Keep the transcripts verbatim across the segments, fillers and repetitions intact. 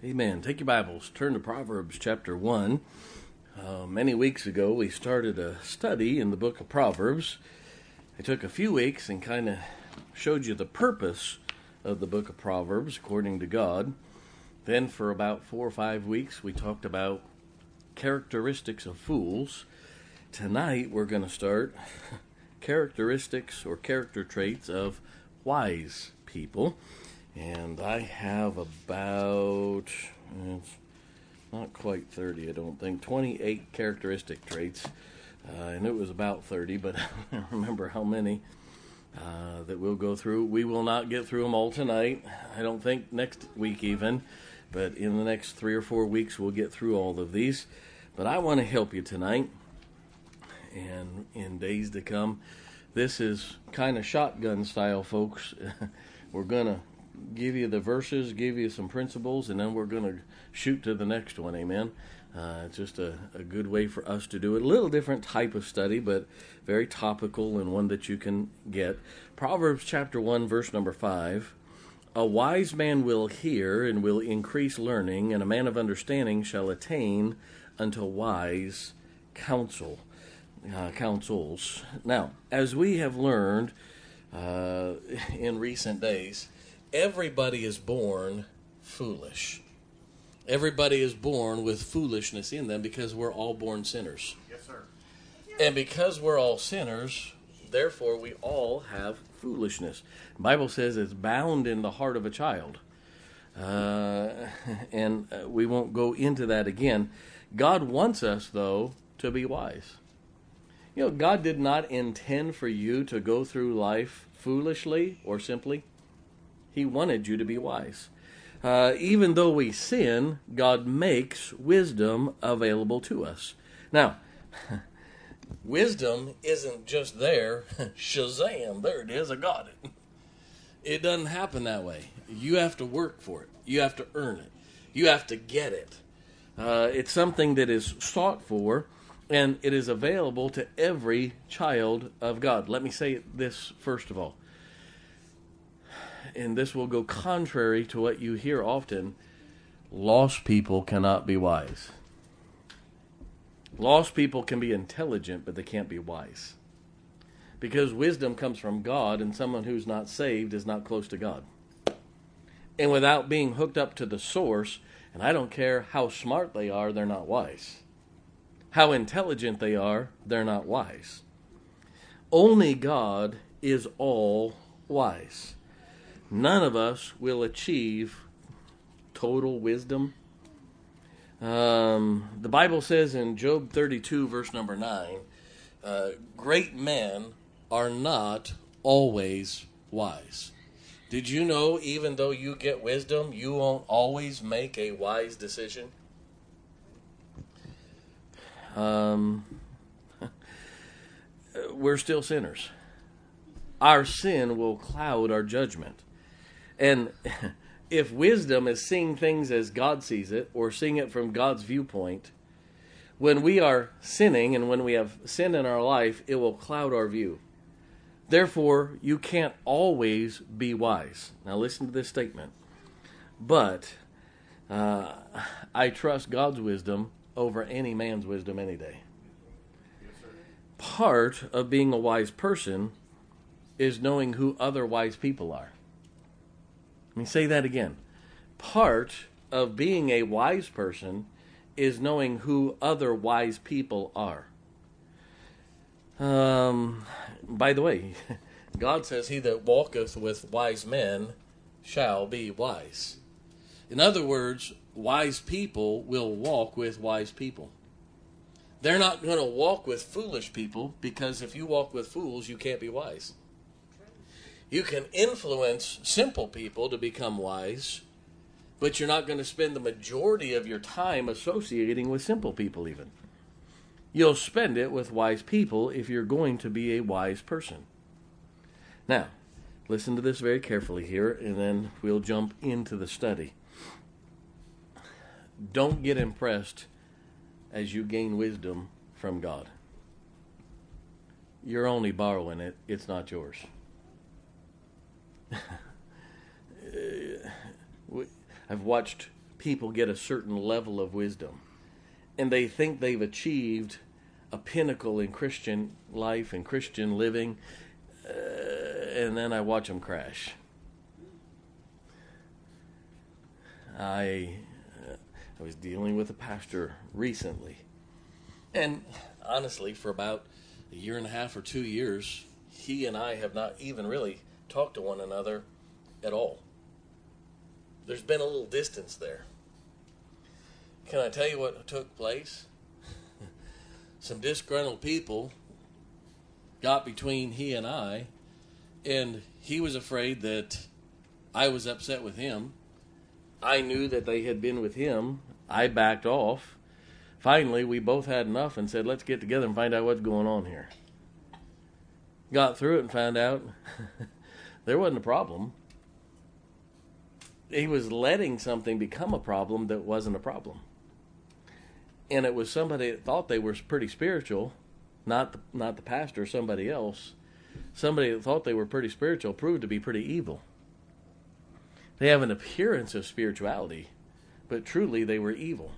Amen. Take your Bibles, turn to Proverbs chapter one. Uh, many weeks ago, we started a study in the book of Proverbs. I took a few weeks and kind of showed you the purpose of the book of Proverbs according to God. Then for about four or five weeks, we talked about characteristics of fools. Tonight, we're going to start characteristics or character traits of wise people. And I have about, it's not quite thirty, I don't think, twenty-eight characteristic traits. Uh, and it was about thirty, but I don't remember how many uh, that we'll go through. We will not get through them all tonight. I don't think next week even. But in the next three or four weeks, we'll get through all of these. But I want to help you tonight and in days to come. This is kind of shotgun style, folks. We're going to give you the verses, give you some principles, and then we're going to shoot to the next one. Amen. Uh, it's just a, a good way for us to do it. A little different type of study, but very topical and one that you can get. Proverbs chapter one, verse number five. A wise man will hear and will increase learning, and a man of understanding shall attain unto wise counsel. Uh, counsels. Now, as we have learned uh, in recent days, everybody is born foolish. Everybody is born with foolishness in them because we're all born sinners. Yes, sir. And because we're all sinners, therefore we all have foolishness. The Bible says it's bound in the heart of a child. Uh, and uh, we won't go into that again. God wants us, though, to be wise. You know, God did not intend for you to go through life foolishly or simply. He wanted you to be wise. Uh, even though we sin, God makes wisdom available to us. Now, wisdom isn't just there, shazam, there it is, I got it. It doesn't happen that way. You have to work for it. You have to earn it. You have to get it. Uh, it's something that is sought for, and it is available to every child of God. Let me say this first of all. And this will go contrary to what you hear often. Lost people cannot be wise. Lost people can be intelligent, but they can't be wise. Because wisdom comes from God, and someone who's not saved is not close to God. And without being hooked up to the source, and I don't care how smart they are, they're not wise. How intelligent they are, they're not wise. Only God is all wise. None of us will achieve total wisdom. Um, the Bible says in Job thirty-two, verse number nine, uh, great men are not always wise. Did you know even though you get wisdom, you won't always make a wise decision? Um, we're still sinners. Our sin will cloud our judgment. And if wisdom is seeing things as God sees it, or seeing it from God's viewpoint, when we are sinning and when we have sin in our life, it will cloud our view. Therefore, you can't always be wise. Now listen to this statement. But uh, I trust God's wisdom over any man's wisdom any day. Part of being a wise person is knowing who other wise people are. Let me say that again. Part of being a wise person is knowing who other wise people are. Um, by the way, God says, he that walketh with wise men shall be wise. In other words, wise people will walk with wise people. They're not going to walk with foolish people, because if you walk with fools, you can't be wise. You can influence simple people to become wise, but you're not going to spend the majority of your time associating with simple people even. You'll spend it with wise people if you're going to be a wise person. Now, listen to this very carefully here, and then we'll jump into the study. Don't get impressed as you gain wisdom from God. You're only borrowing it. It's not yours. I've watched people get a certain level of wisdom, and they think they've achieved a pinnacle in Christian life and Christian living, uh, and then I watch them crash. I, uh, I was dealing with a pastor recently, and honestly, for about a year and a half or two years, he and I have not even really talked to one another at all. There's been a little distance there. Can I tell you what took place? Some disgruntled people got between he and I, and he was afraid that I was upset with him. I knew that they had been with him. I backed off. Finally, we both had enough and said, let's get together and find out what's going on here. Got through it and found out there wasn't a problem. He was letting something become a problem that wasn't a problem. And it was somebody that thought they were pretty spiritual, not the, not the pastor, somebody else. Somebody that thought they were pretty spiritual proved to be pretty evil. They have an appearance of spirituality, but truly they were evil.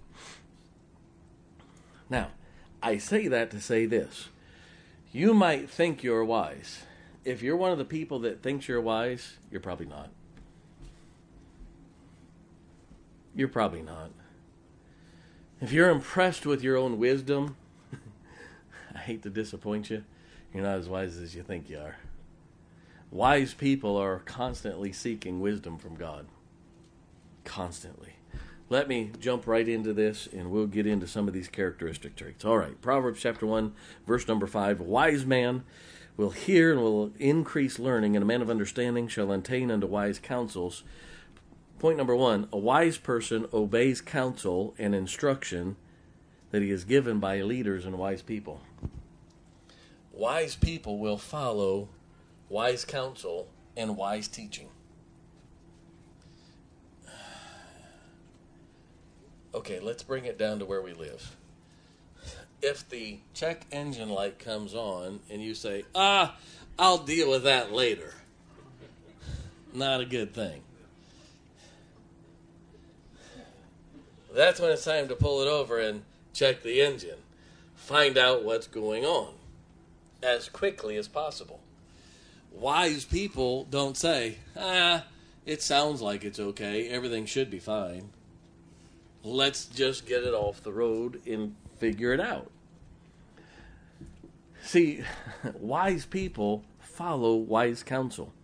Now, I say that to say this. You might think you're wise. If you're one of the people that thinks you're wise, you're probably not. You're probably not. If you're impressed with your own wisdom, I hate to disappoint you, you're not as wise as you think you are. Wise people are constantly seeking wisdom from God. Constantly. Let me jump right into this, and we'll get into some of these characteristic traits. All right, Proverbs chapter one, verse number five. A wise man will hear and will increase learning, and a man of understanding shall attain unto wise counsels. Point number one, a wise person obeys counsel and instruction that he is given by leaders and wise people. Wise people will follow wise counsel and wise teaching. Okay, let's bring it down to where we live. If the check engine light comes on and you say, ah, I'll deal with that later, not a good thing. That's when it's time to pull it over and check the engine. Find out what's going on as quickly as possible. Wise people don't say, ah, it sounds like it's okay. Everything should be fine. Let's just get it off the road and figure it out. See, wise people follow wise counsel.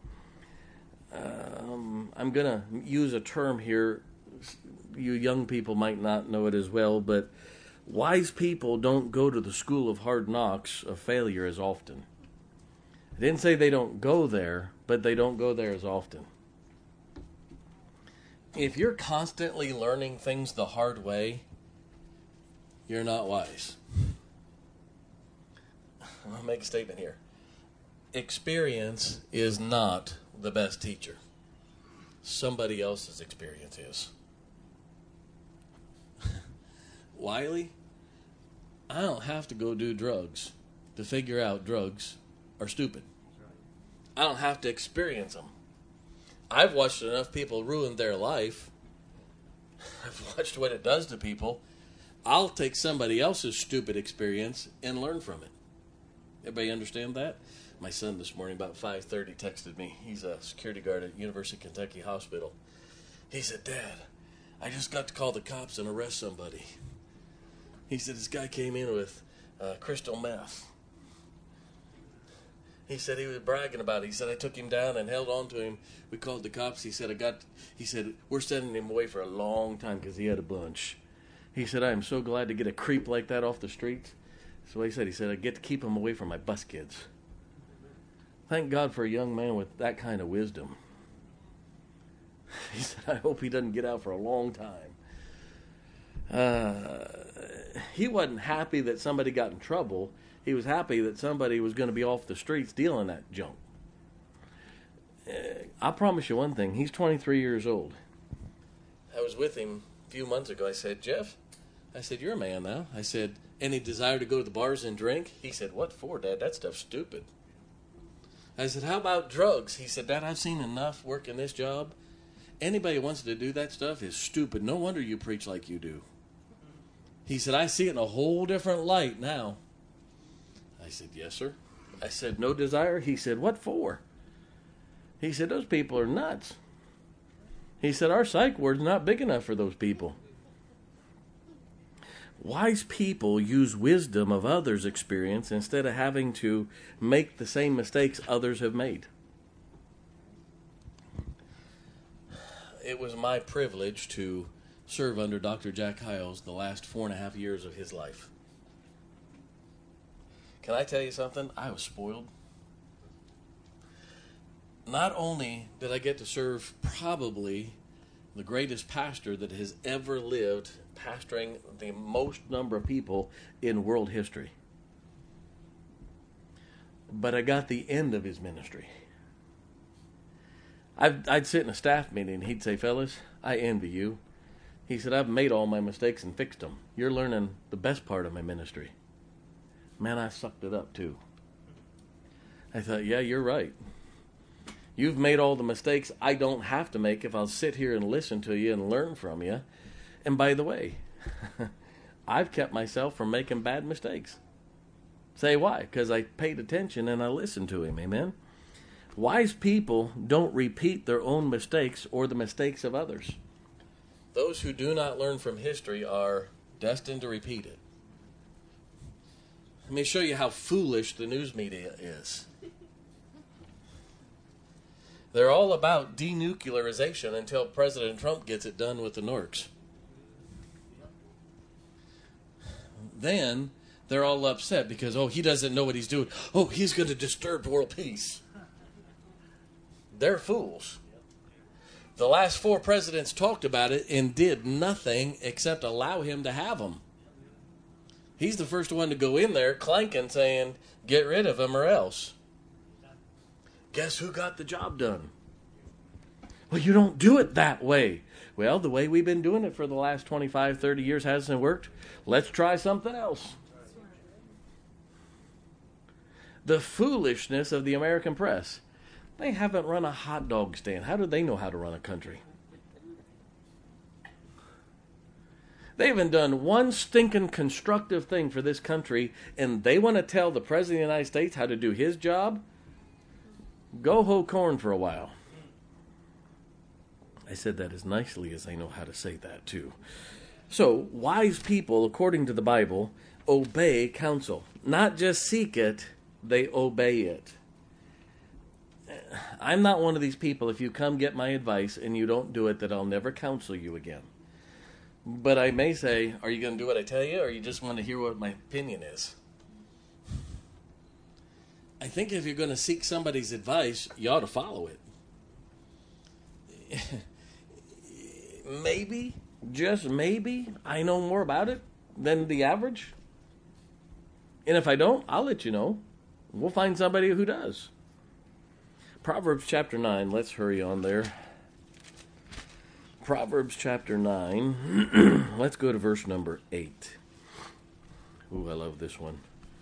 Um, I'm going to use a term here. You young people might not know it as well, but wise people don't go to the school of hard knocks of failure as often. I didn't say they don't go there, but they don't go there as often. If you're constantly learning things the hard way, you're not wise. I'll make a statement here. Experience is not the best teacher. Somebody else's experience is. Wiley, I don't have to go do drugs to figure out drugs are stupid. I don't have to experience them. I've watched enough people ruin their life. I've watched what it does to people. I'll take somebody else's stupid experience and learn from it. Everybody understand that? My son this morning about five thirty texted me. He's a security guard at University of Kentucky Hospital. He said, Dad, I just got to call the cops and arrest somebody. He said, this guy came in with uh, crystal meth. He said he was bragging about it. He said, I took him down and held on to him. We called the cops. He said, I got, he said, we're sending him away for a long time because he had a bunch. He said, I am so glad to get a creep like that off the streets. That's what he said. He said, I get to keep him away from my bus kids. Thank God for a young man with that kind of wisdom. He said, I hope he doesn't get out for a long time. Uh, he wasn't happy that somebody got in trouble. He was happy that somebody was going to be off the streets dealing that junk. Uh, I promise you one thing. He's twenty-three years old. I was with him a few months ago. I said, Jeff, I said, you're a man now. I said, any desire to go to the bars and drink? He said, what for, Dad? That stuff's stupid. I said, how about drugs? He said, Dad, I've seen enough working this job. anybody who wants to do that stuff is stupid. No wonder you preach like you do. He said, I see it in a whole different light now. I said, yes, sir. I said, no desire? He said, what for? He said, those people are nuts. He said, our psych ward's not big enough for those people. Wise people use wisdom of others' experience instead of having to make the same mistakes others have made. It was my privilege to serve under Doctor Jack Hyles the last four and a half years of his life. Can I tell you something? I was spoiled. Not only did I get to serve probably the greatest pastor that has ever lived, pastoring the most number of people in world history, but I got the end of his ministry. I'd, I'd sit in a staff meeting and he'd say, fellas, I envy you. He said, I've made all my mistakes and fixed them. You're learning the best part of my ministry. Man, I sucked it up too. I thought, yeah, you're right. You've made all the mistakes I don't have to make if I'll sit here and listen to you and learn from you. And by the way, I've kept myself from making bad mistakes. Say why? Because I paid attention and I listened to him. Amen? Wise people don't repeat their own mistakes or the mistakes of others. Those who do not learn from history are destined to repeat it. Let me show you how foolish the news media is. They're all about denuclearization until President Trump gets it done with the Norks. Then they're all upset because, oh, he doesn't know what he's doing. Oh, he's going to disturb world peace. They're fools. The last four presidents talked about it and did nothing except allow him to have them. He's the first one to go in there clanking, saying, get rid of him or else. Guess who got the job done? Well, you don't do it that way. Well, the way we've been doing it for the last twenty-five, thirty years hasn't worked. Let's try something else. The foolishness of the American press. They haven't run a hot dog stand. How do they know how to run a country? They haven't done one stinking constructive thing for this country, and they want to tell the President of the United States how to do his job? Go hoe corn for a while. I said that as nicely as I know how to say that, too. So, wise people, according to the Bible, obey counsel. Not just seek it, they obey it. I'm not one of these people, if you come get my advice and you don't do it, that I'll never counsel you again. But I may say, are you going to do what I tell you, or you just want to hear what my opinion is? I think if you're going to seek somebody's advice, you ought to follow it. Maybe, just maybe, I know more about it than the average. And if I don't, I'll let you know. We'll find somebody who does. Proverbs chapter nine, let's hurry on there. Proverbs chapter nine, let's go to verse number eight. Ooh, I love this one.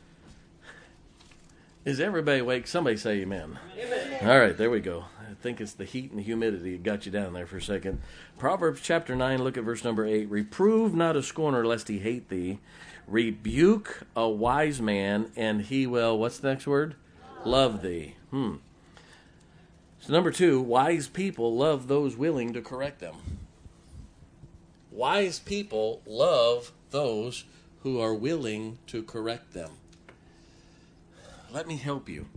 Is everybody awake? Somebody say amen. Amen. All right, there we go. I think it's the heat and the humidity that got you down there for a second. Proverbs chapter nine, look at verse number eight. Reprove not a scorner lest he hate thee. Rebuke a wise man and he will, what's the next word? Love thee. Hmm. So number two, wise people love those willing to correct them. Wise people love those who are willing to correct them. Let me help you.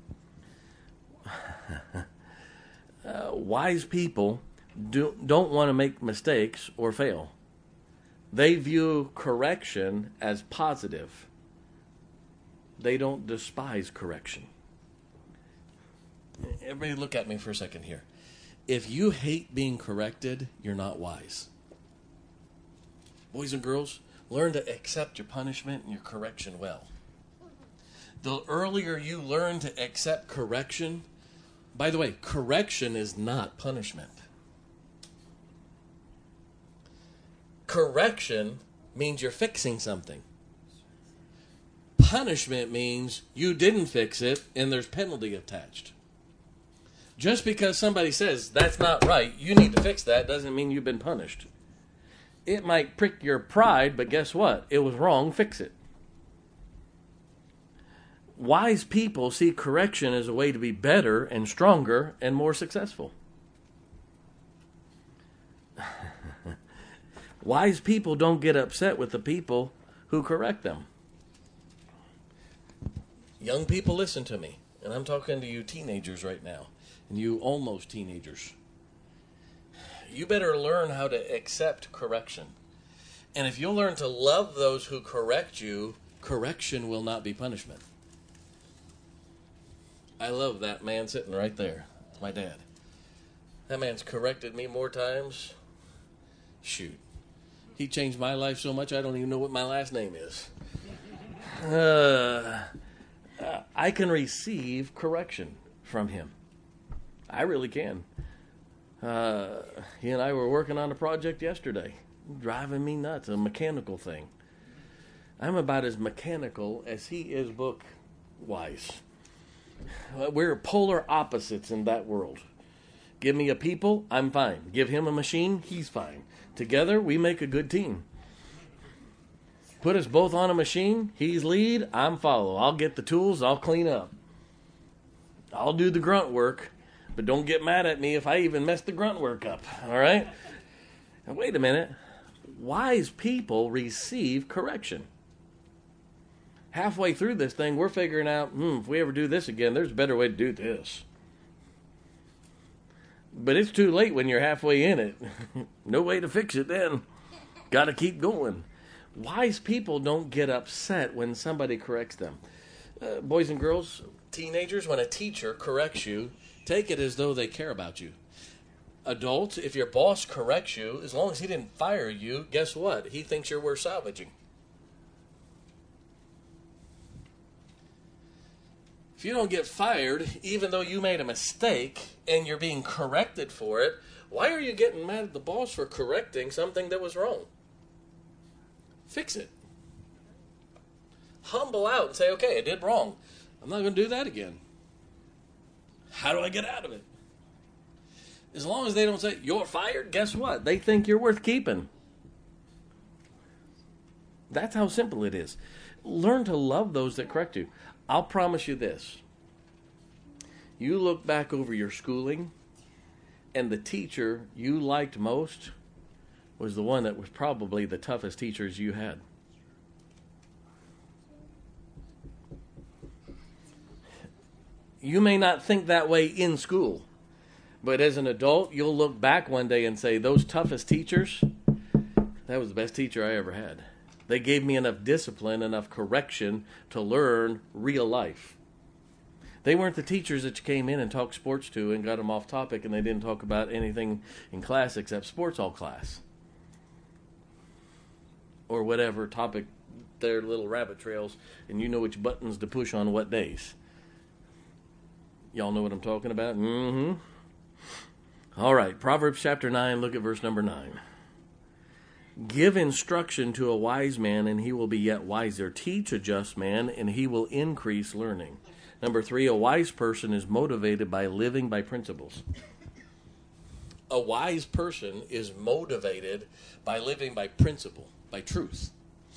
uh, wise people do, don't want to make mistakes or fail. They view correction as positive. They don't despise correction. Everybody look at me for a second here. If you hate being corrected, you're not wise. Boys and girls, learn to accept your punishment and your correction well. The earlier you learn to accept correction, by the way, correction is not punishment. Correction means you're fixing something. Punishment means you didn't fix it and there's penalty attached. Just because somebody says that's not right, you need to fix that, doesn't mean you've been punished. It might prick your pride, but guess what? It was wrong, fix it. Wise people see correction as a way to be better and stronger and more successful. Wise people don't get upset with the people who correct them. Young people, listen to me. And I'm talking to you teenagers right now. And you almost teenagers. You better learn how to accept correction. And if you'll learn to love those who correct you, correction will not be punishment. I love that man sitting right there. It's my dad. That man's corrected me more times. Shoot. He changed my life so much I don't even know what my last name is. Uh, I can receive correction from him. I really can. Uh, he and I were working on a project yesterday. Driving me nuts. A mechanical thing. I'm about as mechanical as he is book-wise. We're polar opposites in that world. Give me a people, I'm fine. Give him a machine, he's fine. Together, we make a good team. Put us both on a machine, he's lead, I'm follow. I'll get the tools, I'll clean up. I'll do the grunt work, but don't get mad at me if I even mess the grunt work up, all right? Now, wait a minute. Wise people receive correction. Halfway through this thing, we're figuring out, hmm, if we ever do this again, there's a better way to do this. But it's too late when you're halfway in it. No way to fix it then. Got to keep going. Wise people don't get upset when somebody corrects them. Uh, boys and girls, teenagers, when a teacher corrects you, take it as though they care about you. Adults, if your boss corrects you, as long as he didn't fire you, guess what? He thinks you're worth salvaging. If you don't get fired, even though you made a mistake and you're being corrected for it, why are you getting mad at the boss for correcting something that was wrong? Fix it. Humble out and say, okay, I did wrong. I'm not going to do that again. How do I get out of it? As long as they don't say, you're fired, guess what? They think you're worth keeping. That's how simple it is. Learn to love those that correct you. I'll promise you this. You look back over your schooling, and the teacher you liked most was the one that was probably the toughest teachers you had. You may not think that way in school, but as an adult, you'll look back one day and say, those toughest teachers, that was the best teacher I ever had. They gave me enough discipline, enough correction to learn real life. They weren't the teachers that you came in and talked sports to and got them off topic and they didn't talk about anything in class except sports all class. Or whatever topic, their little rabbit trails, and you know which buttons to push on what days. Y'all know what I'm talking about? Mm-hmm. All right, Proverbs chapter nine, look at verse number nine. Give instruction to a wise man, and he will be yet wiser. Teach a just man, and he will increase learning. Number three, a wise person is motivated by living by principles. A wise person is motivated by living by principle, by truth.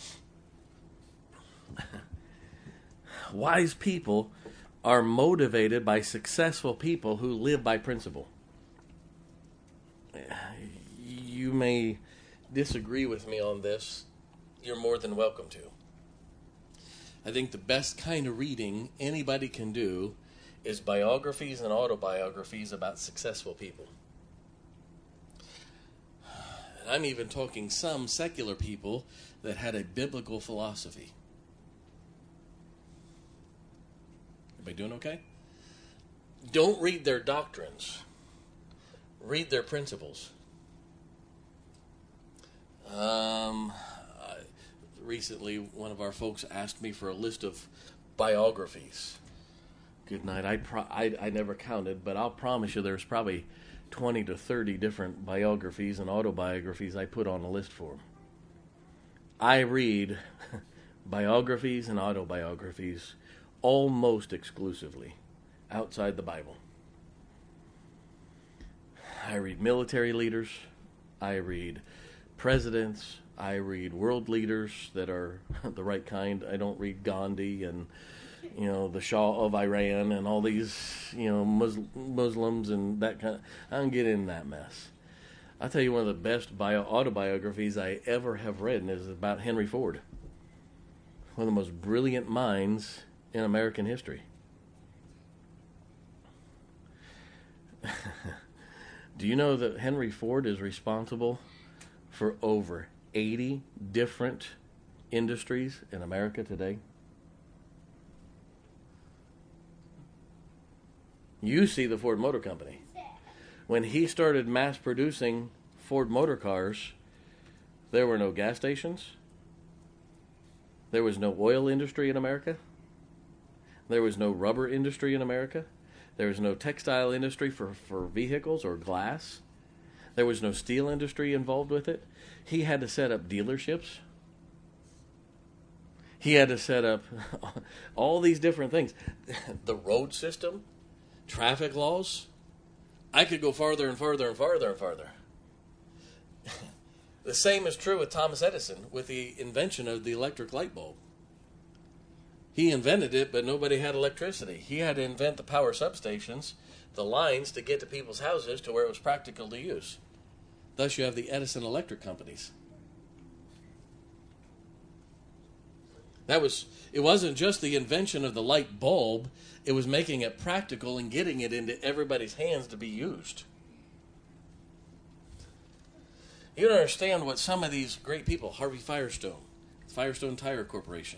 Wise people are motivated by successful people who live by principle. You may disagree with me on this. You're more than welcome to. I think the best kind of reading anybody can do is biographies and autobiographies about successful people. And I'm even talking some secular people that had a biblical philosophy. Everybody doing okay? Don't read their doctrines. Read their principles. Um, uh, recently, one of our folks asked me for a list of biographies. Good night. I, pro- I I never counted, but I'll promise you there's probably twenty to thirty different biographies and autobiographies I put on a list for them. I read biographies and autobiographies almost exclusively outside the Bible. I read military leaders. I read presidents. I read world leaders that are the right kind. I don't read Gandhi and, you know, the Shah of Iran and all these, you know, Mus- Muslims and that kind of, I don't get in that mess. I'll tell you one of the best bio autobiographies I ever have read, and is about Henry Ford. One of the most brilliant minds in American history. Do you know that Henry Ford is responsible for over eighty different industries in America today? You see the Ford Motor Company. When he started mass producing Ford motor cars, there were no gas stations. There was no oil industry in America. There was no rubber industry in America. There was no textile industry for, for vehicles or glass. There was no steel industry involved with it. He had to set up dealerships. He had to set up all these different things. The road system, traffic laws. I could go farther and farther and farther and farther. The same is true with Thomas Edison with the invention of the electric light bulb. He invented it, but nobody had electricity. He had to invent the power substations, the lines to get to people's houses to where it was practical to use. Thus you have the Edison Electric companies. That was, it wasn't just the invention of the light bulb, it was making it practical and getting it into everybody's hands to be used. You don't understand what some of these great people, Harvey Firestone, Firestone Tire Corporation,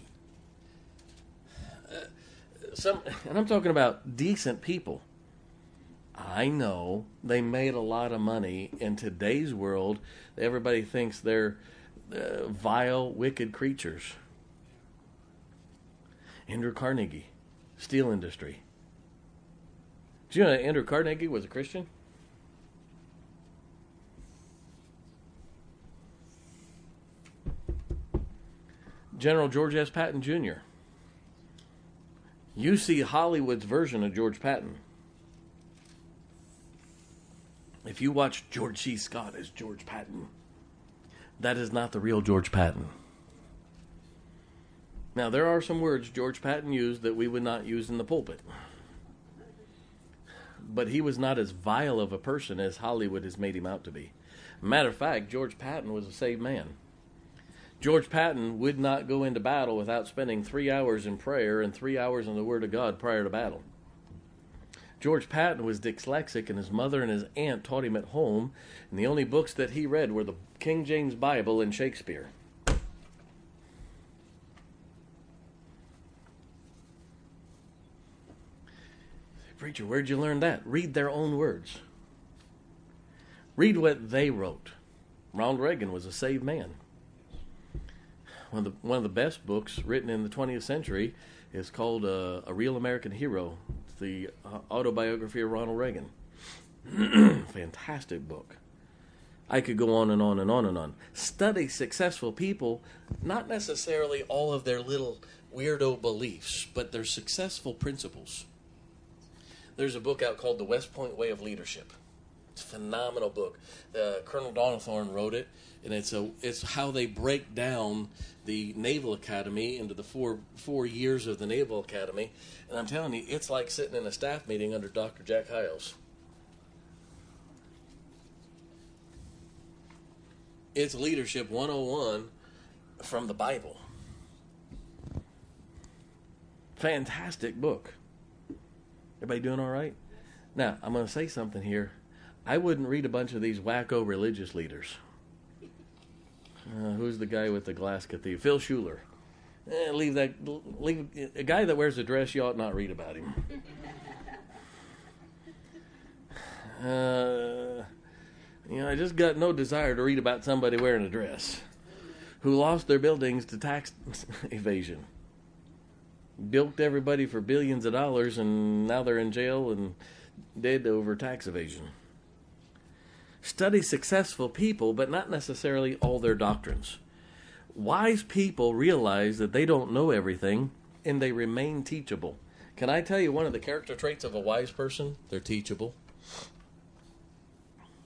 uh, some, and I'm talking about decent people. I know they made a lot of money. In today's world, everybody thinks they're uh, vile, wicked creatures. Andrew Carnegie, steel industry. Do you know that Andrew Carnegie was a Christian? General George S. Patton Junior You see Hollywood's version of George Patton. If you watch George C. Scott as George Patton, that is not the real George Patton. Now, there are some words George Patton used that we would not use in the pulpit. But he was not as vile of a person as Hollywood has made him out to be. Matter of fact, George Patton was a saved man. George Patton would not go into battle without spending three hours in prayer and three hours in the Word of God prior to battle. George Patton was dyslexic, and his mother and his aunt taught him at home, and the only books that he read were the King James Bible and Shakespeare. Preacher, where'd you learn that? Read their own words. Read what they wrote. Ronald Reagan was a saved man. One of the, one of the best books written in the twentieth century is called uh, A Real American Hero. It's the uh, autobiography of Ronald Reagan. Fantastic book. I could go on and on and on and on. Study successful people, not necessarily all of their little weirdo beliefs, but their successful principles. There's a book out called The West Point Way of Leadership. It's a phenomenal book. Uh, Colonel Donithorn wrote it, and it's a it's how they break down the Naval Academy into the four four years of the Naval Academy. And I'm telling you, it's like sitting in a staff meeting under Doctor Jack Hyles. It's Leadership one oh one from the Bible. Fantastic book. Everybody doing all right? Now, I'm going to say something here. I wouldn't read a bunch of these wacko religious leaders. Uh, who's the guy with the glass cathedral? Phil Schuler. Eh, leave that. Leave a guy that wears a dress. You ought not read about him. Uh, you know, I just got no desire to read about somebody wearing a dress who lost their buildings to tax evasion. Bilked everybody for billions of dollars, and now they're in jail and dead over tax evasion. Study successful people, but not necessarily all their doctrines. Wise people realize that they don't know everything, and they remain teachable. Can I tell you one of the character traits of a wise person? They're teachable.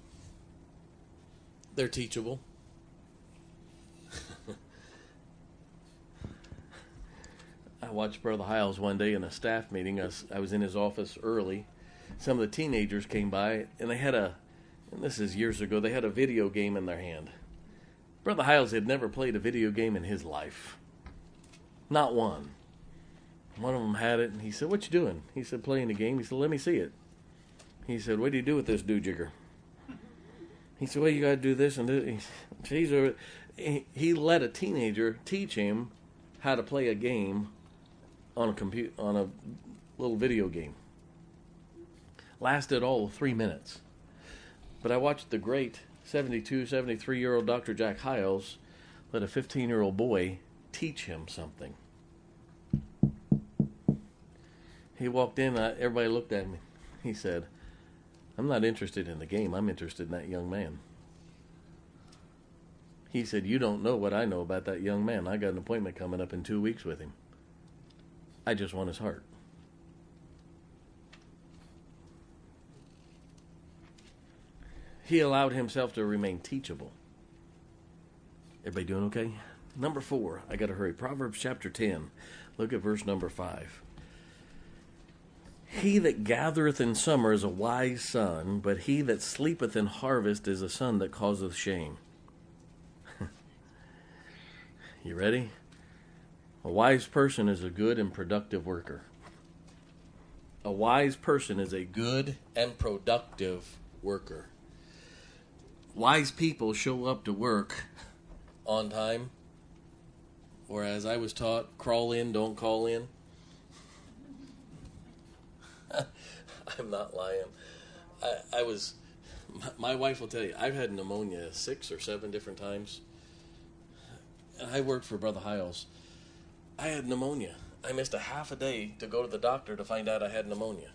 They're teachable. I watched Brother Hiles one day in a staff meeting. I was, I was in his office early. Some of the teenagers came by, and they had a, and this is years ago, they had a video game in their hand. Brother Hiles had never played a video game in his life. Not one. One of them had it, and he said, "What you doing?" He said, "Playing a game." He said, "Let me see it." He said, "What do you do with this do-jigger?" He said, "Well, you got to do this and this." He, he let a teenager teach him how to play a game on a computer, on a little video game. Lasted all of three minutes. But I watched the great seventy-two, seventy-three-year-old Doctor Jack Hiles let a fifteen-year-old boy teach him something. He walked in, uh, everybody looked at me. He said, "I'm not interested in the game, I'm interested in that young man." He said, "You don't know what I know about that young man. I got an appointment coming up in two weeks with him. I just want his heart." He allowed himself to remain teachable. Everybody doing okay? Number four, I got to hurry. Proverbs chapter ten. Look at verse number five. He that gathereth in summer is a wise son, but he that sleepeth in harvest is a son that causeth shame. You ready? A wise person is a good and productive worker. A wise person is a good and productive worker. Wise people show up to work on time, or as I was taught, crawl in, don't call in. I'm not lying. I, I was, my wife will tell you, I've had pneumonia six or seven different times. I worked for Brother Hiles. I had pneumonia. I missed a half a day to go to the doctor to find out I had pneumonia.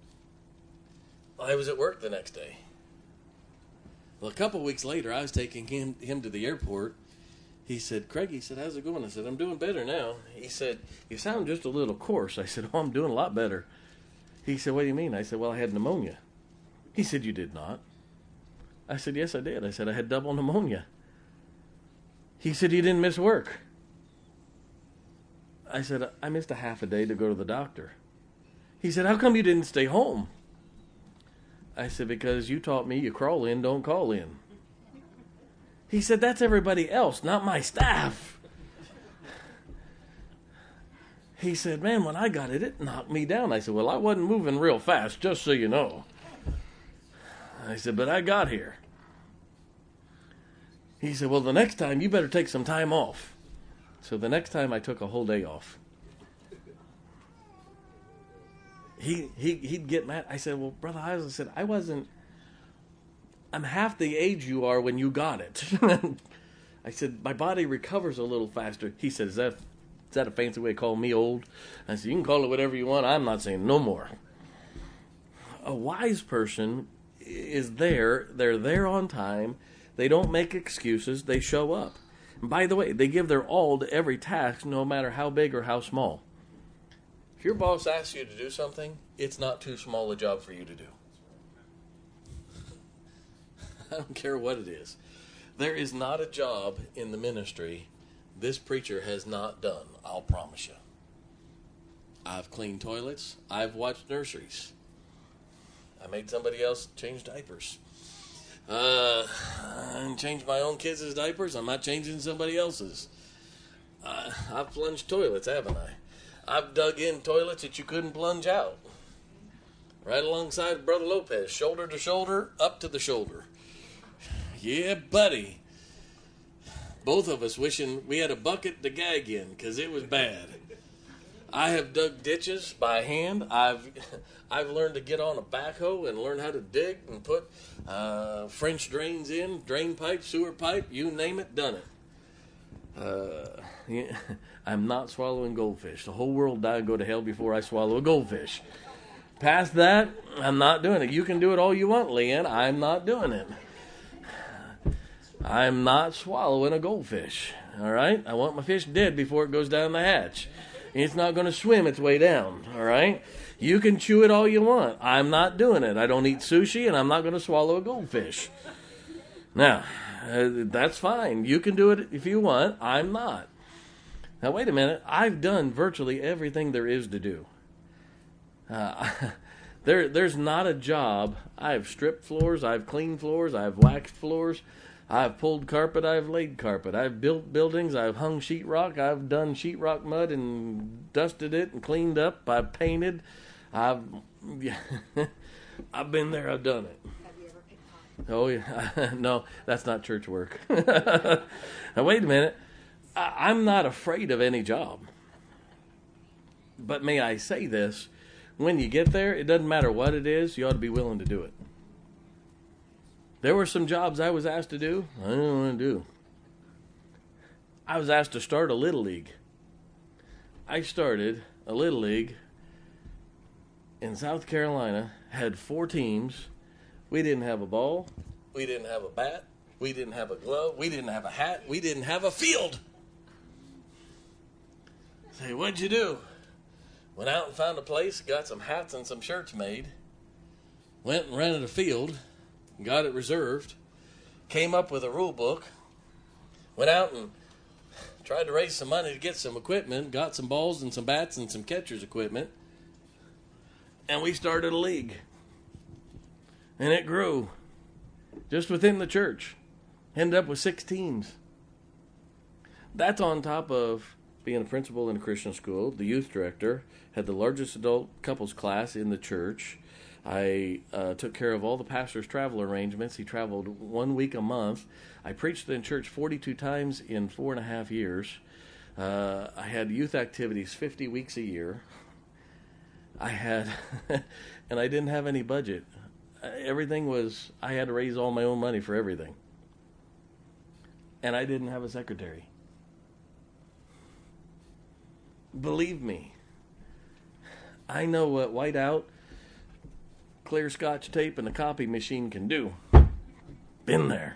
I was at work the next day. Well, a couple weeks later, I was taking him, him to the airport. He said, "Craig," he said, "how's it going?" I said, "I'm doing better now." He said, "You sound just a little coarse." I said, "Oh, I'm doing a lot better." He said, "What do you mean?" I said, "Well, I had pneumonia." He said, "You did not?" I said, "Yes, I did." I said, "I had double pneumonia." He said, "You didn't miss work." I said, "I missed a half a day to go to the doctor." He said, "How come you didn't stay home?" I said, "Because you taught me you crawl in, don't call in." He said, "That's everybody else, not my staff." He said, "Man, when I got it, it knocked me down." I said, "Well, I wasn't moving real fast, just so you know." I said, "But I got here." He said, "Well, the next time you better take some time off." So the next time I took a whole day off. He, he, he'd get mad. I said, "Well, Brother Hiles," I said, "I wasn't, I'm half the age you are when you got it." I said, "My body recovers a little faster." He said, Is that, is that a fancy way of calling me old?" I said, "You can call it whatever you want. I'm not saying no more." A wise person is there. They're there on time. They don't make excuses. They show up. And by the way, they give their all to every task, no matter how big or how small. If your boss asks you to do something, it's not too small a job for you to do. I don't care what it is. There is not a job in the ministry this preacher has not done, I'll promise you. I've cleaned toilets. I've watched nurseries. I made somebody else change diapers. Uh, I changed my own kids' diapers. I'm not changing somebody else's. Uh, I've plunged toilets, haven't I? I've dug in toilets that you couldn't plunge out. Right alongside Brother Lopez, shoulder to shoulder, up to the shoulder. Yeah, buddy. Both of us wishing we had a bucket to gag in, because it was bad. I have dug ditches by hand. I've I've learned to get on a backhoe and learn how to dig and put uh, French drains in, drain pipe, sewer pipe, you name it, done it. Uh, yeah, I'm not swallowing goldfish. The whole world die and go to hell before I swallow a goldfish. Past that, I'm not doing it. You can do it all you want, Leanne. I'm not doing it. I'm not swallowing a goldfish. All right? I want my fish dead before it goes down the hatch. It's not going to swim its way down. All right? You can chew it all you want. I'm not doing it. I don't eat sushi, and I'm not going to swallow a goldfish. Now, Uh, that's fine. You can do it if you want. I'm not. Now, wait a minute. I've done virtually everything there is to do. Uh, there, there's not a job. I've stripped floors. I've cleaned floors. I've waxed floors. I've pulled carpet. I've laid carpet. I've built buildings. I've hung sheetrock. I've done sheetrock mud and dusted it and cleaned up. I've painted. I've, I've been there. I've done it. Oh, yeah. No, that's not church work. Now, wait a minute. I, I'm not afraid of any job. But may I say this, when you get there, it doesn't matter what it is, you ought to be willing to do it. There were some jobs I was asked to do, I didn't want to do. I was asked to start a Little League. I started a Little League in South Carolina, had four teams. We didn't have a ball. We didn't have a bat. We didn't have a glove. We didn't have a hat. We didn't have a field. Say, what'd you do? Went out and found a place, got some hats and some shirts made. Went and rented a field, got it reserved. Came up with a rule book. Went out and tried to raise some money to get some equipment. Got some balls and some bats and some catcher's equipment. And we started a league. And it grew just within the church. Ended up with six teams. That's on top of being a principal in a Christian school, the youth director, had the largest adult couples class in the church. I uh, took care of all the pastor's travel arrangements. He traveled one week a month. I preached in church forty-two times in four and a half years. Uh, I had youth activities fifty weeks a year. I had, and I didn't have any budget. Everything was, I had to raise all my own money for everything. And I didn't have a secretary. Believe me, I know what whiteout, clear Scotch tape, and a copy machine can do. Been there.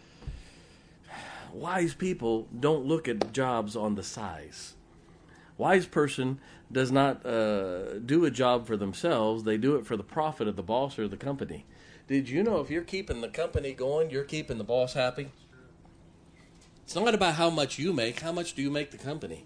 Wise people don't look at jobs on the size. Wise person does not uh, do a job for themselves. They do it for the profit of the boss or the company. Did you know if you're keeping the company going, you're keeping the boss happy? It's not about how much you make. How much do you make the company?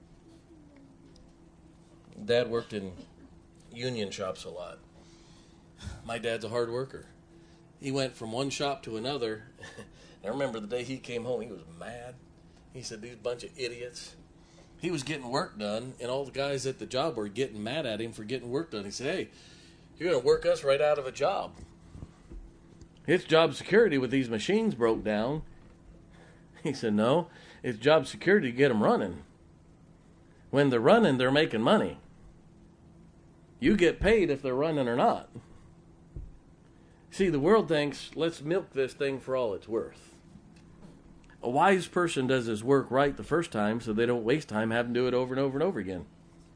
Dad worked in union shops a lot. My dad's a hard worker. He went from one shop to another. I remember the day he came home, he was mad. He said, these bunch of idiots. He was getting work done, and all the guys at the job were getting mad at him for getting work done. He said, hey, you're going to work us right out of a job. It's job security with these machines broke down. He said, no, it's job security to get them running. When they're running, they're making money. You get paid if they're running or not. See, the world thinks, let's milk this thing for all it's worth. A wise person does his work right the first time so they don't waste time having to do it over and over and over again.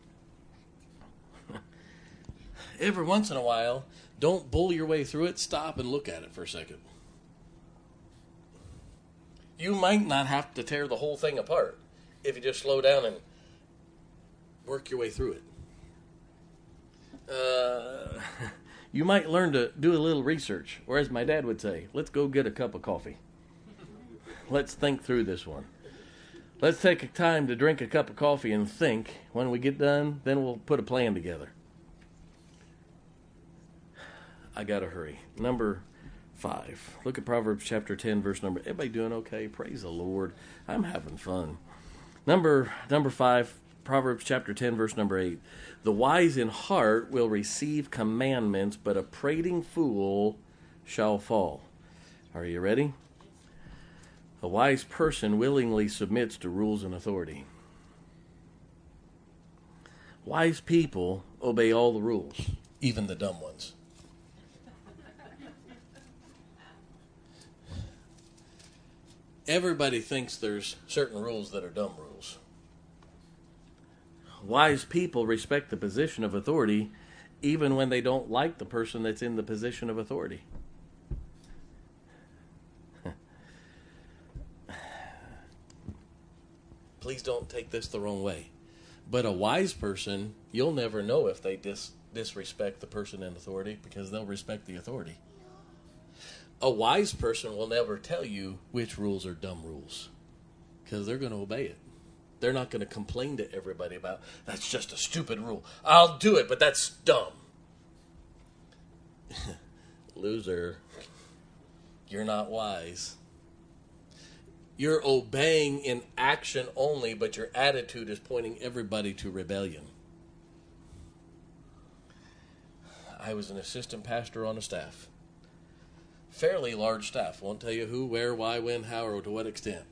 Every once in a while, don't bull your way through it. Stop and look at it for a second. You might not have to tear the whole thing apart if you just slow down and work your way through it. Uh, you might learn to do a little research, or as my dad would say, let's go get a cup of coffee. Let's think through this one. Let's take a time to drink a cup of coffee and think. When we get done, then we'll put a plan together. I gotta hurry. Number five. Look at Proverbs chapter ten, verse number. Everybody doing okay? Praise the Lord. I'm having fun. Number number five. Proverbs chapter ten, verse number eight. The wise in heart will receive commandments, but a prating fool shall fall. Are you ready? A wise person willingly submits to rules and authority. Wise people obey all the rules, even the dumb ones. Everybody thinks there's certain rules that are dumb rules. Wise people respect the position of authority even when they don't like the person that's in the position of authority. Please don't take this the wrong way. But a wise person, you'll never know if they dis- disrespect the person in authority because they'll respect the authority. A wise person will never tell you which rules are dumb rules, because they're going to obey it. They're not going to complain to everybody about, that's just a stupid rule. I'll do it, but that's dumb. Loser. You're not wise. You're obeying in action only, but your attitude is pointing everybody to rebellion. I was an assistant pastor on a staff. Fairly large staff. Won't tell you who, where, why, when, how, or to what extent.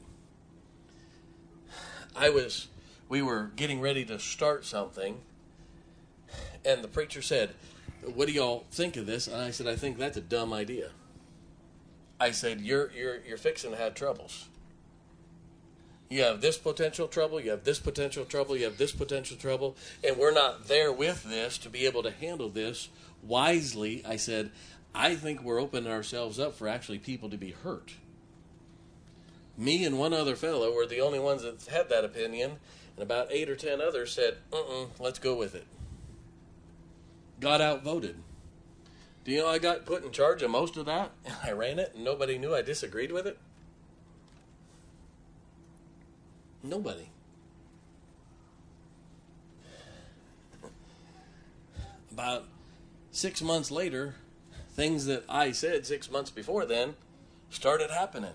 I was, we were getting ready to start something, and the preacher said, what do y'all think of this? And I said, I think that's a dumb idea. I said, you're you're you're fixing to have troubles. You have this potential trouble, you have this potential trouble, you have this potential trouble, and we're not there with this to be able to handle this wisely. I said, I think we're opening ourselves up for actually people to be hurt. Me and one other fellow were the only ones that had that opinion, and about eight or ten others said, uh-uh, let's go with it. Got outvoted. Do you know I got put in charge of most of that? I ran it, and nobody knew I disagreed with it? Nobody. About six months later, things that I said six months before then started happening.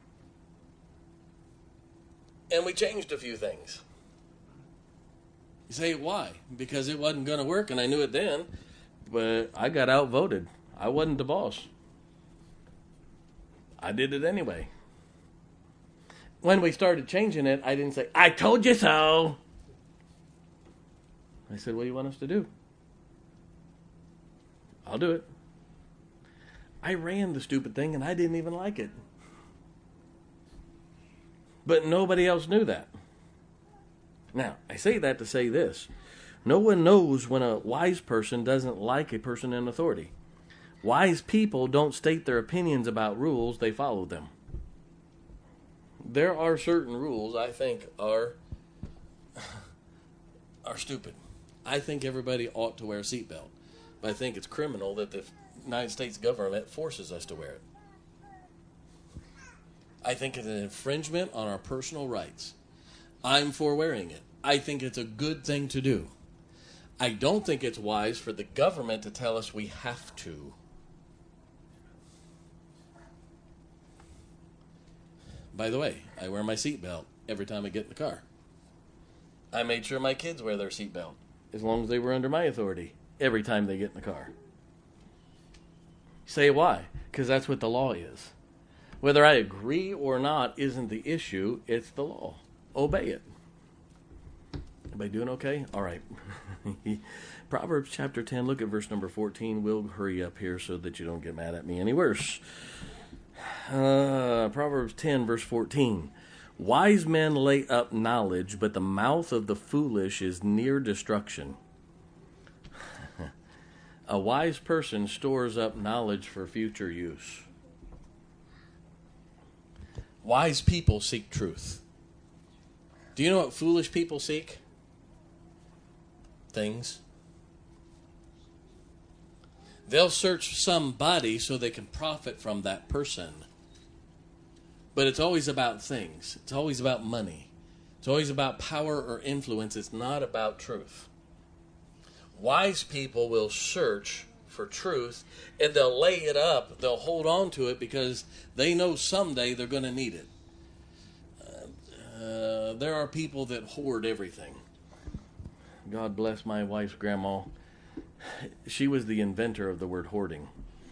And we changed a few things. You say, why? Because it wasn't going to work, and I knew it then, but I got outvoted. I wasn't the boss. I did it anyway. When we started changing it, I didn't say, I told you so. I said, what do you want us to do? I'll do it. I ran the stupid thing, and I didn't even like it. But nobody else knew that. Now, I say that to say this. No one knows when a wise person doesn't like a person in authority. Wise people don't state their opinions about rules, they follow them. There are certain rules I think are are stupid. I think everybody ought to wear a seatbelt. But I think it's criminal that the United States government forces us to wear it. I think it's an infringement on our personal rights. I'm for wearing it. I think it's a good thing to do. I don't think it's wise for the government to tell us we have to. By the way, I wear my seatbelt every time I get in the car. I made sure my kids wear their seatbelt, as long as they were under my authority, every time they get in the car. Say why? Because that's what the law is. Whether I agree or not isn't the issue, it's the law. Obey it. Everybody doing okay? All right. Proverbs chapter ten, look at verse number fourteen. We'll hurry up here so that you don't get mad at me any worse. Uh, Proverbs ten, verse fourteen. Wise men lay up knowledge, but the mouth of the foolish is near destruction. A wise person stores up knowledge for future use. Wise people seek truth. Do you know what foolish people seek? Things. They'll search somebody so they can profit from that person. But it's always about things. It's always about money. It's always about power or influence. It's not about truth. Wise people will search for truth, and they'll lay it up. They'll hold on to it because they know someday they're going to need it. Uh, uh, there are people that hoard everything. God bless my wife's grandma. She was the inventor of the word hoarding.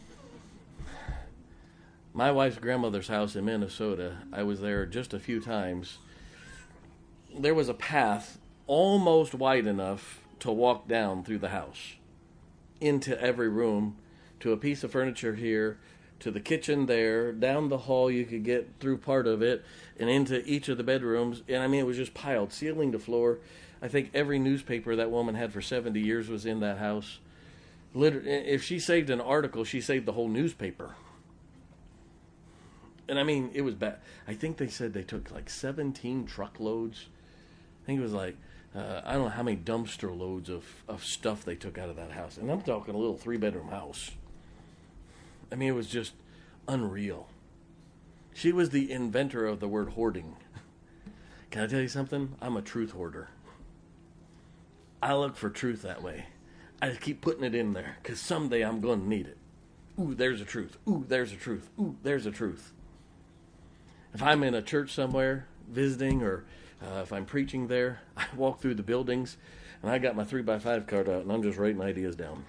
My wife's grandmother's house in Minnesota, I was there just a few times. There was a path almost wide enough to walk down through the house, into every room, to a piece of furniture here, to the kitchen there, down the hall you could get through part of it, and into each of the bedrooms. And I mean, it was just piled, ceiling to floor. I think every newspaper that woman had for seventy years was in that house. Literally, if she saved an article, she saved the whole newspaper. And I mean, it was bad. I think they said they took like seventeen truckloads. I think it was like, uh, I don't know how many dumpster loads of, of stuff they took out of that house. And I'm talking a little three-bedroom house. I mean, it was just unreal. She was the inventor of the word hoarding. Can I tell you something? I'm a truth hoarder. I look for truth that way. I just keep putting it in there because someday I'm going to need it. Ooh, there's a truth. Ooh, there's a truth. Ooh, there's a truth. If I'm in a church somewhere visiting, or uh, if I'm preaching there, I walk through the buildings and I got my three by five card out and I'm just writing ideas down.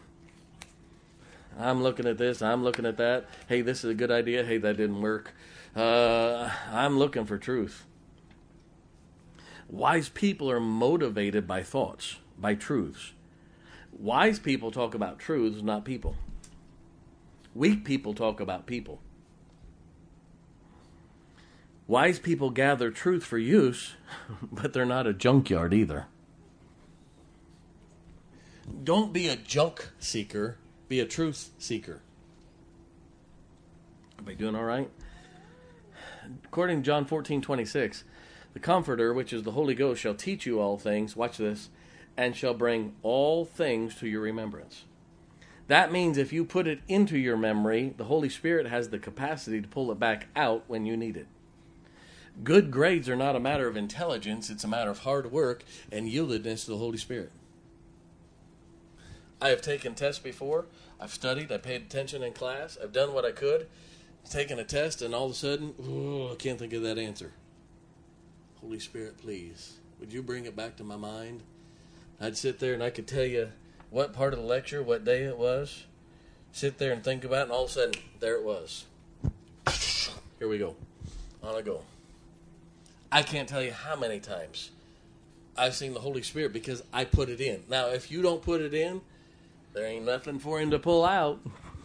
I'm looking at this, I'm looking at that. Hey, this is a good idea. Hey, that didn't work. Uh, I'm looking for truth. Wise people are motivated by thoughts, by truths. Wise people talk about truths, not people. Weak people talk about people. Wise people gather truth for use, but they're not a junkyard either. Don't be a junk seeker, be a truth seeker. Everybody doing all right? According to John fourteen twenty-six, the Comforter, which is the Holy Ghost, shall teach you all things, watch this, and shall bring all things to your remembrance. That means if you put it into your memory, the Holy Spirit has the capacity to pull it back out when you need it. Good grades are not a matter of intelligence, it's a matter of hard work and yieldedness to the Holy Spirit. I have taken tests before, I've studied, I paid attention in class, I've done what I could, taken a test, and all of a sudden, oh, I can't think of that answer. Holy Spirit, please, would you bring it back to my mind? I'd sit there and I could tell you what part of the lecture, what day it was, sit there and think about it, and all of a sudden, there it was. Here we go. On I go. I can't tell you how many times I've seen the Holy Spirit because I put it in. Now, if you don't put it in, there ain't nothing for him to pull out.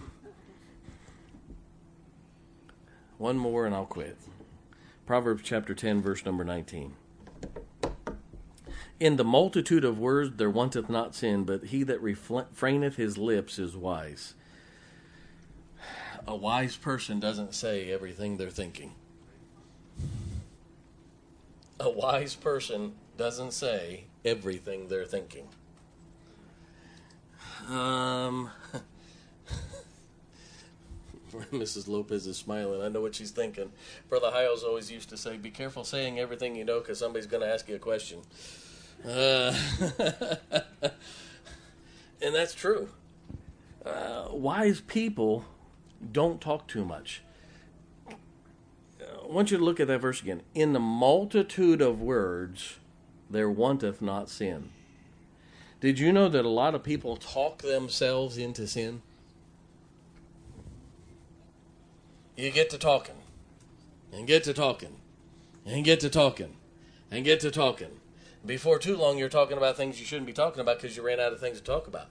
One more and I'll quit. Proverbs chapter ten, verse number nineteen. In the multitude of words there wanteth not sin, but he that refraineth his lips is wise. A wise person doesn't say everything they're thinking. A wise person doesn't say everything they're thinking. Um, Missus Lopez is smiling. I know what she's thinking. Brother Hiles always used to say, be careful saying everything you know because somebody's going to ask you a question. Uh, and that's true. Uh, wise people don't talk too much. I want you to look at that verse again. In the multitude of words, there wanteth not sin. Did you know that a lot of people talk themselves into sin? You get to talking, and get to talking, and get to talking, and get to talking. Before too long, you're talking about things you shouldn't be talking about because you ran out of things to talk about.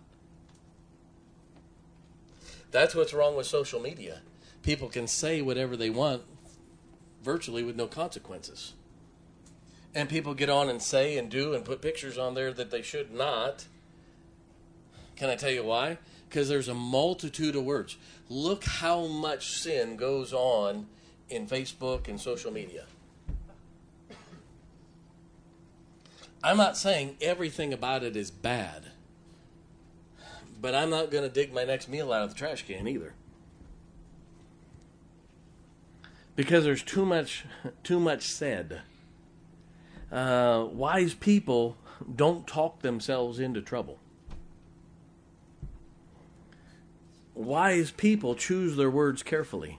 That's what's wrong with social media. People can say whatever they want virtually with no consequences. And people get on and say and do and put pictures on there that they should not. Can I tell you why? Because there's a multitude of words. Look how much sin goes on in Facebook and social media. I'm not saying everything about it is bad. But I'm not going to dig my next meal out of the trash can either. Because there's too much, too much said. Uh, wise people don't talk themselves into trouble. Wise people choose their words carefully.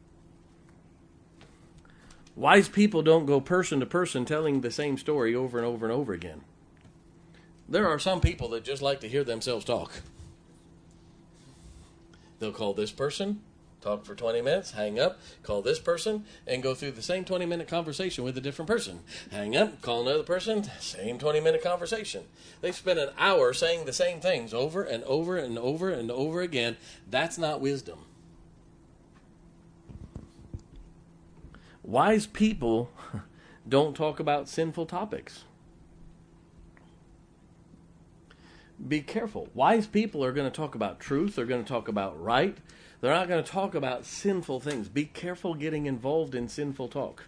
Wise people don't go person to person telling the same story over and over and over again. There are some people that just like to hear themselves talk. They'll call this person, talk for twenty minutes, hang up, call this person, and go through the same twenty-minute conversation with a different person. Hang up, call another person, same twenty-minute conversation. They spend an hour saying the same things over and over and over and over again. That's not wisdom. Wise people don't talk about sinful topics. Be careful. Wise people are going to talk about truth. They're going to talk about right. They're not going to talk about sinful things. Be careful getting involved in sinful talk.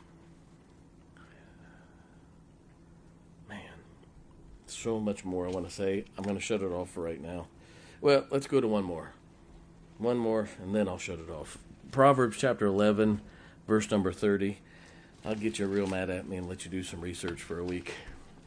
Man, so much more I want to say. I'm going to shut it off for right now. Well, let's go to one more. One more, and then I'll shut it off. Proverbs chapter eleven, verse number thirty. I'll get you real mad at me and let you do some research for a week.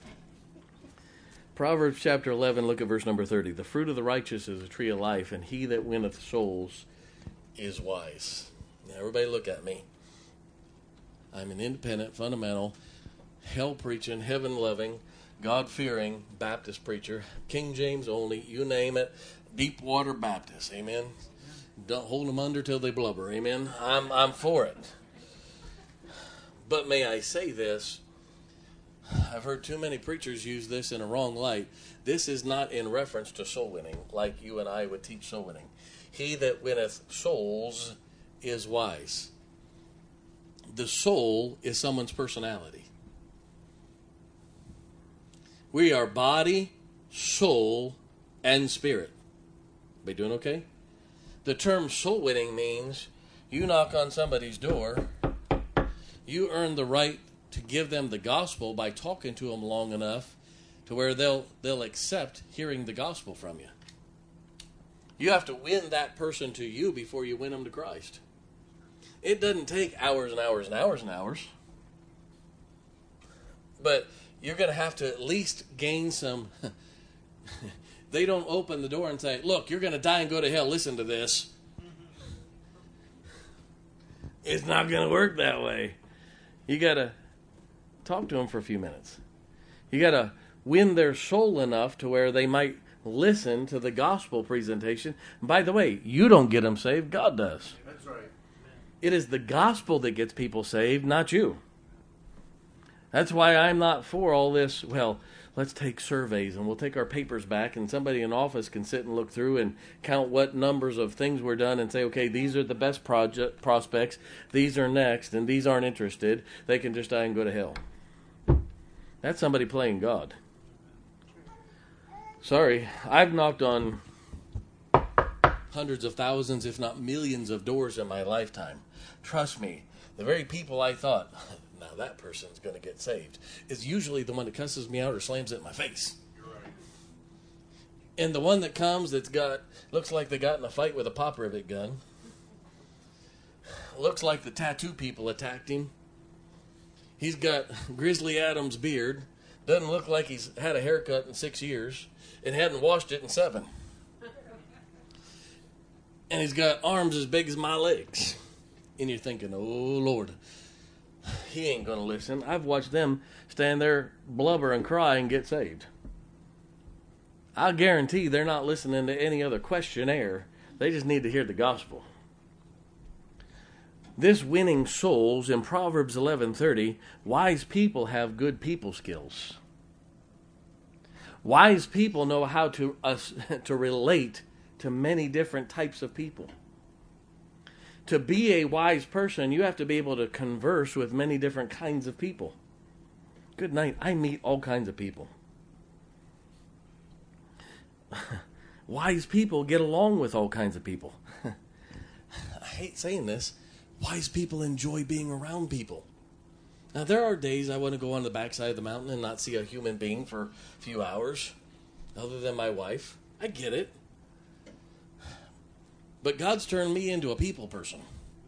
Proverbs chapter eleven, look at verse number thirty. The fruit of the righteous is a tree of life, and he that winneth souls is wise. Now, everybody look at me. I'm an independent, fundamental, hell-preaching, heaven-loving, God-fearing Baptist preacher. King James only, you name it. Deepwater Baptist, amen? Don't hold them under till they blubber, amen? I'm, I'm for it. But may I say this, I've heard too many preachers use this in a wrong light. This is not in reference to soul winning, like you and I would teach soul winning. He that winneth souls is wise. The soul is someone's personality. We are body, soul, and spirit. Everybody doing okay? The term soul winning means you knock on somebody's door, you earn the right to give them the gospel by talking to them long enough to where they'll they'll accept hearing the gospel from you. You have to win that person to you before you win them to Christ. It doesn't take hours and hours and hours and hours. But you're going to have to at least gain some. They don't open the door and say, look, you're going to die and go to hell. Listen to this. It's not going to work that way. You got to talk to them for a few minutes. You got to win their soul enough to where they might listen to the gospel presentation. And by the way, you don't get them saved. God does. That's right. It is the gospel that gets people saved, not you. That's why I'm not for all this, well, let's take surveys and we'll take our papers back and somebody in office can sit and look through and count what numbers of things were done and say, okay, these are the best project prospects, these are next, and these aren't interested. They can just die and go to hell. That's somebody playing God. Sorry, I've knocked on hundreds of thousands, if not millions of doors in my lifetime. Trust me, the very people I thought, now that person's going to get saved, is usually the one that cusses me out or slams it in my face. You're right. And the one that comes that's got, looks like they got in a fight with a pop rivet gun, looks like the tattoo people attacked him. He's got Grizzly Adams beard, doesn't look like he's had a haircut in six years, and hadn't washed it in seven. And he's got arms as big as my legs. And you're thinking, oh, Lord, he ain't going to listen. I've watched them stand there, blubber, and cry and get saved. I guarantee they're not listening to any other questionnaire. They just need to hear the gospel. This winning souls in Proverbs eleven thirty, wise people have good people skills. Wise people know how to uh, to relate to many different types of people. To be a wise person, you have to be able to converse with many different kinds of people. Good night. I meet all kinds of people. Wise people get along with all kinds of people. I hate saying this. Wise people enjoy being around people. Now, there are days I want to go on the backside of the mountain and not see a human being for a few hours, other than my wife. I get it. But God's turned me into a people person.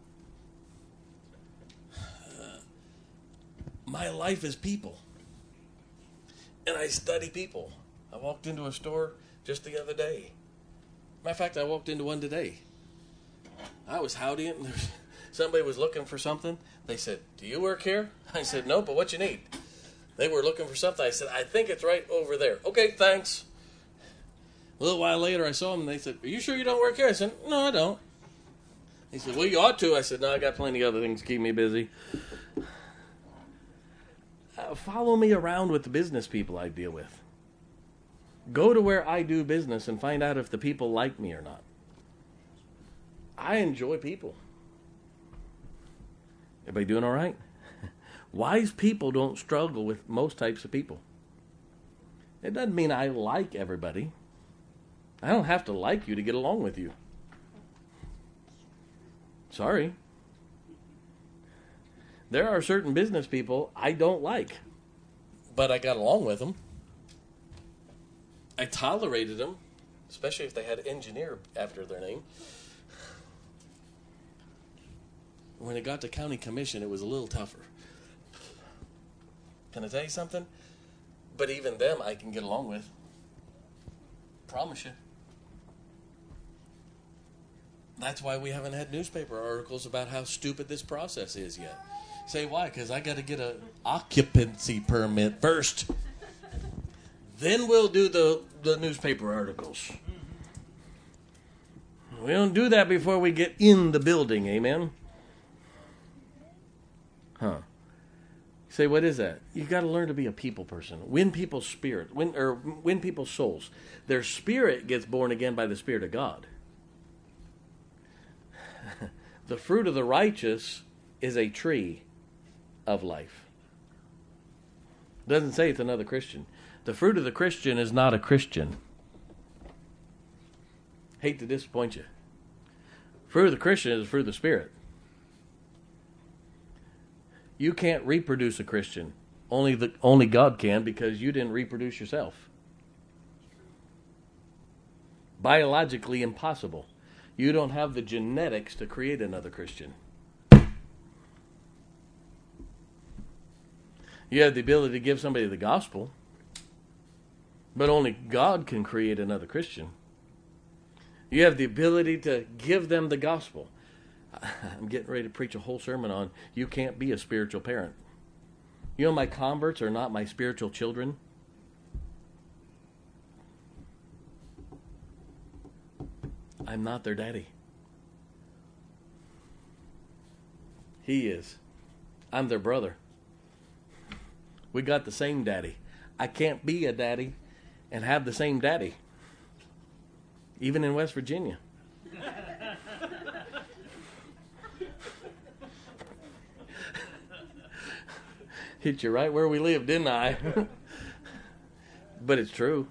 Uh, my life is people. And I study people. I walked into a store just the other day. Matter of fact, I walked into one today. I was howdying. Somebody was looking for something. They said, do you work here? I said, no, but what you need? They were looking for something. I said, I think it's right over there. Okay, thanks. A little while later, I saw them, and they said, are you sure you don't work here? I said, no, I don't. He said, well, you ought to. I said, no, I got plenty of other things to keep me busy. Uh, follow me around with the business people I deal with. Go to where I do business and find out if the people like me or not. I enjoy people. Everybody doing all right? Wise people don't struggle with most types of people. It doesn't mean I like everybody. I don't have to like you to get along with you. Sorry. There are certain business people I don't like, but I got along with them. I tolerated them, especially if they had engineer after their name. When it got to county commission, it was a little tougher. Can I tell you something? But even them I can get along with. Promise you. That's why we haven't had newspaper articles about how stupid this process is yet. Say why? Because I got to get an occupancy permit first. Then we'll do the, the newspaper articles. We don't do that before we get in the building, amen? Huh. You say, what is that? You got to learn to be a people person. Win people's spirit, win or win people's souls. Their spirit gets born again by the Spirit of God. The fruit of the righteous is a tree of life. It doesn't say it's another Christian. The fruit of the Christian is not a Christian. Hate to disappoint you. Fruit of the Christian is fruit of the Spirit. You can't reproduce a Christian. Only the only God can, because you didn't reproduce yourself. Biologically impossible. You don't have the genetics to create another Christian. You have the ability to give somebody the gospel, but only God can create another Christian. You have the ability to give them the gospel. I'm getting ready to preach a whole sermon on you can't be a spiritual parent. You know, my converts are not my spiritual children. I'm not their daddy. He is. I'm their brother. We got the same daddy. I can't be a daddy and have the same daddy. Even in West Virginia. Hit you right where we live, didn't I? But it's true.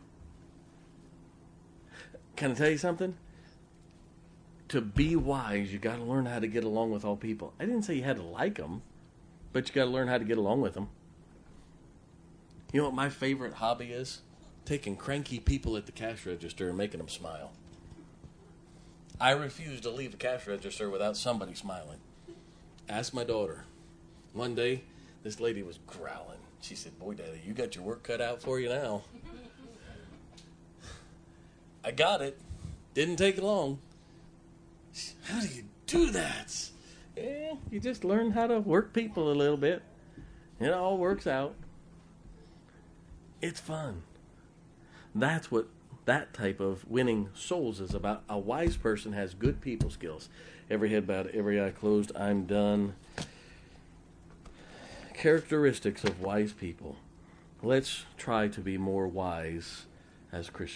Can I tell you something? To be wise, you got to learn how to get along with all people. I didn't say you had to like them, but you got to learn how to get along with them. You know what my favorite hobby is? Taking cranky people at the cash register and making them smile. I refuse to leave the cash register without somebody smiling. Ask my daughter. One day, this lady was growling. She said, "Boy, Daddy, you got your work cut out for you now." I got it. Didn't take long. How do you do that? Yeah, you just learn how to work people a little bit. It all works out. It's fun. That's what that type of winning souls is about. A wise person has good people skills. Every head bowed, every eye closed. I'm done. Characteristics of wise people. Let's try to be more wise as Christians.